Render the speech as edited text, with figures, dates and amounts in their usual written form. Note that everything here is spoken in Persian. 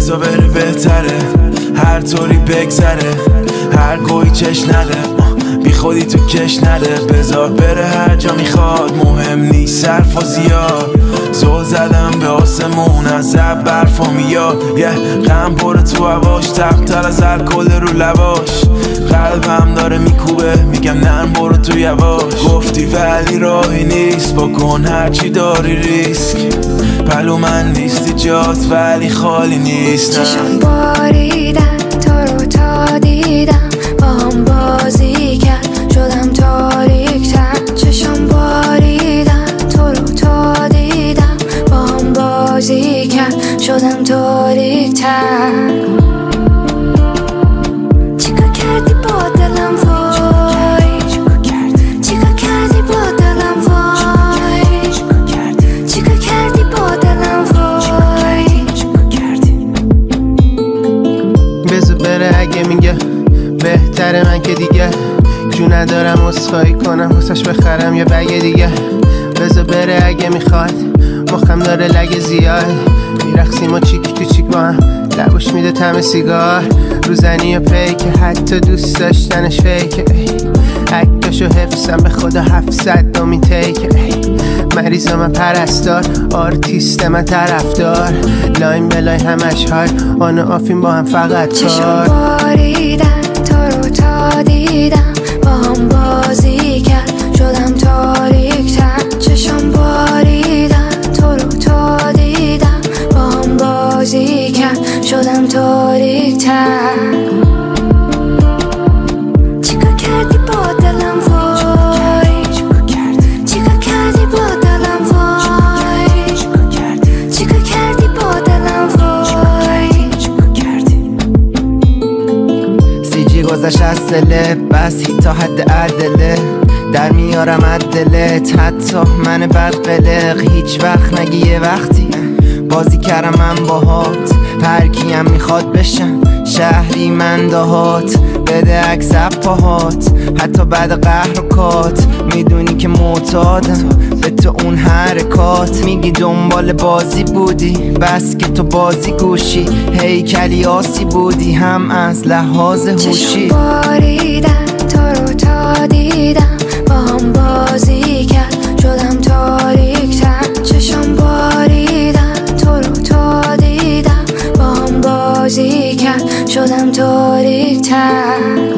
بزا بره بهتره، هر طوری بگذره، هر گوی چش نده، بی خودی تو کش نده. بذار بره هر جا میخواد، مهم نیست صرف و زیاد. زل زدم به آسمون از زب برفا میاد، غم پره تو هواش، تقتر از الکل رو لباش. قلبم داره میکوبه، میگم نرم برو تو یواش. گفتی ولی راهی نیست، بکن هرچی داری ریسک. پلو من نیستی جات ولی خالی نیست. چشم باریدن تو رو تا دیدم، با هم بازی کرد شدم تاریک‌تر. چشم باریدن تو رو تا دیدم، با هم بازی کرد شدم تاریک‌تر. چیکار کردی با دلم وای، چیکار کردی با دلم وای، چیکار کردی با دلم وای. بذار بره اگه میگه بهتره، من که دیگه جو ندارم عذرخواهی کنم واسش بخرم یه بگه دیگه. بذار بره اگه میخواد، مخم داره لگه زیاد. میرقصیم و چیک تو چیک با هم، لبوش میده طعم سیگار. روزنی و پیکه، حتی دوست داشتنش فیکه. عکسشو حفظم به خدا 700 دومین تیکه. مریض من پرستار، آرتیست من طرفدار. لاین بلای همش های آن و آفین با هم فقط کار. چشم باریدن تو رو تا دیدم، با هم بازی کرد شدم تاریک‌تر. چشم باریدن تو رو تا دیدم، با هم بازی کرد شدم تاریک‌تر. چیکار کردی با دلم وای، چیکار کردی با دلم وای، چیکار کردی با دلم وای. سیجی گذشت از دله، بس تا حد عدله. در میارم عدلت، حتی من بد قلق. هیچ وقت نگی یه وقتی بازی کردم من باهات. هر کیم میخواد بشم شهری من دهات. بده عکس پاهات حتی بعد قهر و کات. میدونی که معتادم به تو اون حرکات. میگی دنبال بازی بودی، بس که تو بازی گوشی. هیکلی آسی بودی هم از لحاظ هوشی. چشم باریدن تو رو تا دیدم، با هم بازی کرد شدم تاریک‌تر. چشم باریدن تو رو تا دیدم، با هم بازی کرد شدم تاریک‌تر.